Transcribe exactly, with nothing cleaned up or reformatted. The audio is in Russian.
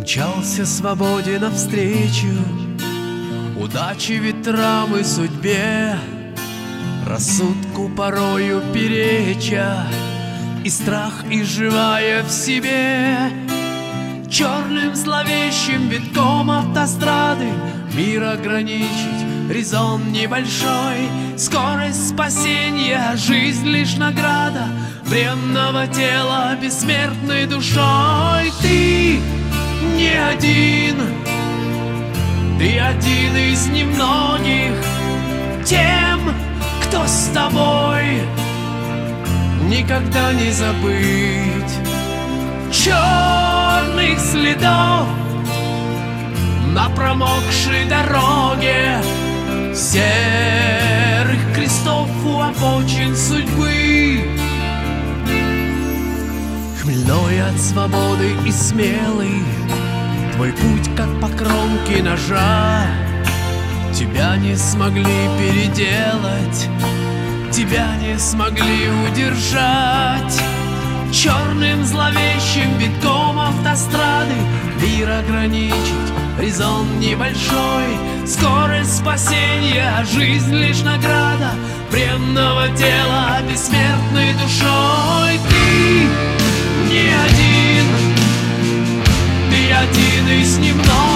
Мчался свободе навстречу удачи, ветрам и судьбе, рассудку порою переча, и страх изживая в себе. Черным зловещим витком автострады мир ограничить резон небольшой. Скорость спасения, жизнь лишь награда бренного тела бессмертной душой. Ты не один, ты один из немногих. Тем, кто с тобой, никогда не забыть черных следов на промокшей дороге, серых крестов у обочин судьбы. Хмельной от свободы и смелый твой путь, как по кромке ножа. Тебя не смогли переделать, тебя не смогли удержать. Черным зловещим витком автострады мир ограничить резон небольшой. Скорость спасения, жизнь лишь награда бренного тела бессмертной душой. Ты не один, ты один из немногих.